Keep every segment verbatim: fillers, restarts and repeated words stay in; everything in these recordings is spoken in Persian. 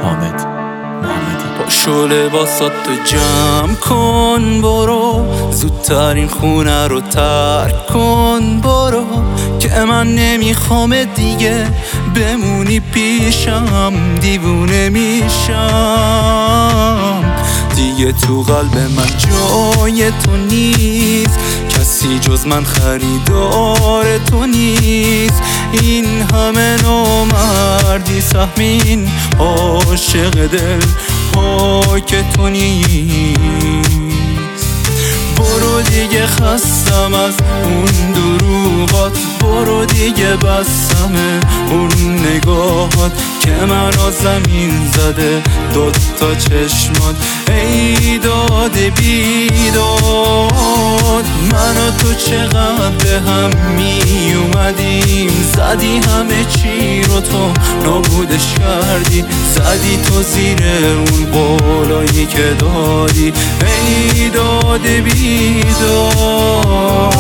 حامد محمدی. پاشو لباسات تو جمع کن برو، زودتر این خونه رو ترک کن برو، که من نمیخوام دیگه بمونی پیشم، دیوونه میشم دیگه. تو قلب من جای تو نیست، کسی جز من خریدار تو نیست. این همه نامردی سهمین عاشق دل پاک تو نیست. برو دیگه خستم از اون دروغات، برو دیگه بستم اون نگاهات که منو زمین زده دوتا چشمات. ای داد بیداد، من و تو چقدر به هم می اومدیم، زدی همه چی رو تو نابودش کردی، زدی تو زیر اون قولایی که دادی. ای داد بیداد،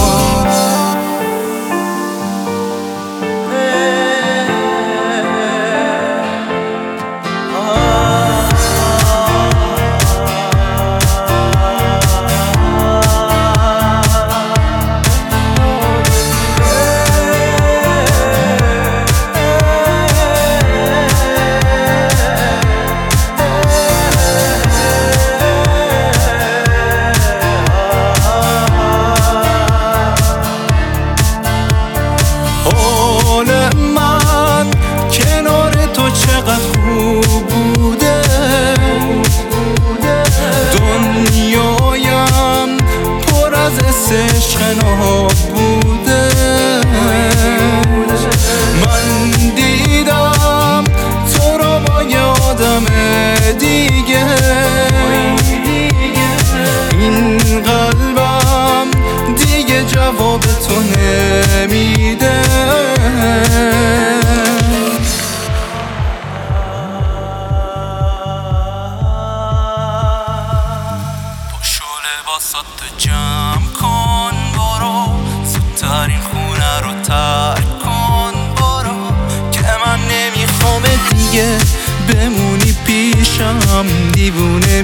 حال من کنار تو چقدر خوب بوده، دنیایم پر از عشق ناب بوده. من دیدم تو رو با یه آدم دیگه، این قلبم دیگه جواب تو نمیده. پاشو لباسات تو جمع کن برو، زودتر این خونه رو ترک کن برو، که من نمیخوام دیگه بمونی پیشم، دیوونه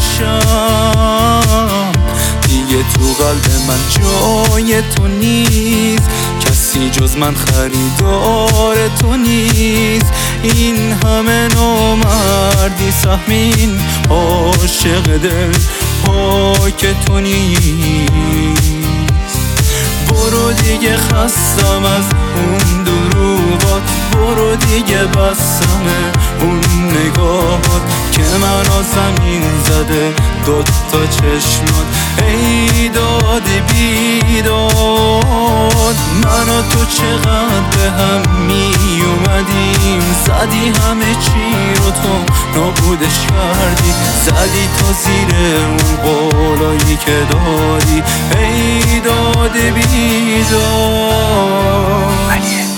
میشم دیگه. تو قلب من جای تو نیست، کسی جز من خریدار تو نیست. این همه نامردی سهمین عاشق دل پاک تو نیست. برو دیگه خستم از اون دروغات، برو دیگه بستم اون نگاهات که منو زمین زده دوتا چشمات. ای داد بیداد، من و تو چقدر به هم می اومدیم، زدی همه چی رو تو نابودش کردی، زدی تو زیر اون قولایی که دادی. ای داد بیداد.